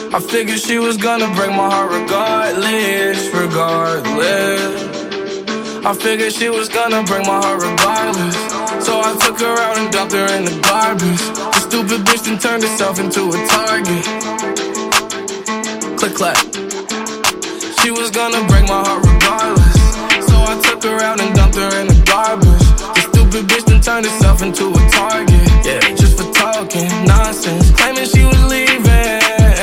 I figured she was gonna break my heart regardless. I figured she was gonna break my heart regardless. So I took her out and dumped her in the garbage. The stupid bitch then turned herself into a target. Click clack. She was gonna break my heart regardless. So I took her out and dumped her in the garbage. The stupid bitch then turned herself into a target. Yeah, just for talking nonsense, claiming she was leaving.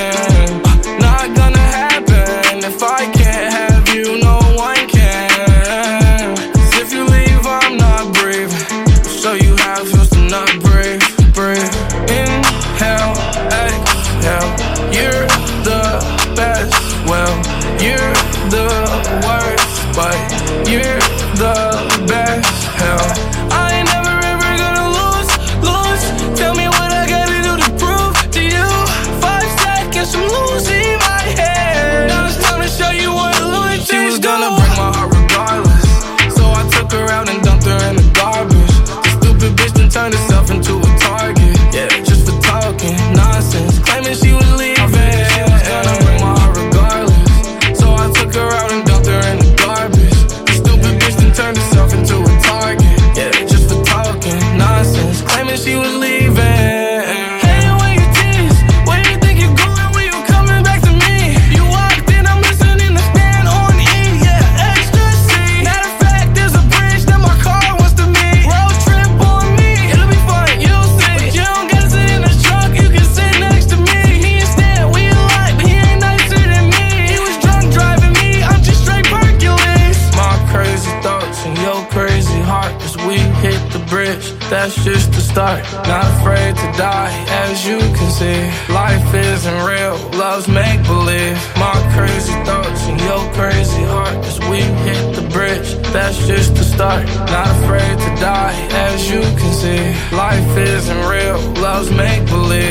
Not gonna happen. If I can't have you, no one can. 'Cause if you leave, I'm not breathing. I'll show you how it feels to not breathe. Inhale, exhale. You're the best. Well, you're the worst, but you're the best. Hell, I ain't never ever gonna lose. Tell me what I gotta do to prove to you. 5 seconds, I'm losing my head. Now it's time to show you what a loser. She was gonna break my heart regardless. So I took her out and dumped her in the garbage. The stupid bitch then turned herself into a target. Yeah, just for talking nonsense, claiming she was leaving. She was gonna break my heart regardless. So I took her out and dumped her in the garbage. The stupid bitch then turned herself into a target. Yeah, just for talking nonsense, claiming she was leaving. Hey, where you tease? Where you think you're going? When you coming back to me? You walked in, I'm listening to stand on E. Yeah, ecstasy. Matter of fact, there's a bridge that my car wants to meet. Road trip on me, it'll be fun, you'll see. But you don't gotta sit in the trunk, you can sit next to me. Me and Stan, we alike, but he ain't nicer than me. He was drunk driving me, I'm just straight Hercules. My crazy thoughts and your crazy heart as we hit the bridge. That's just the start. Not afraid to die, as you can see. Life isn't real, love's make-believe. My crazy thoughts and your crazy heart as we hit the bridge. That's just the start. Not afraid to die, as you can see. Life isn't real, love's make-believe.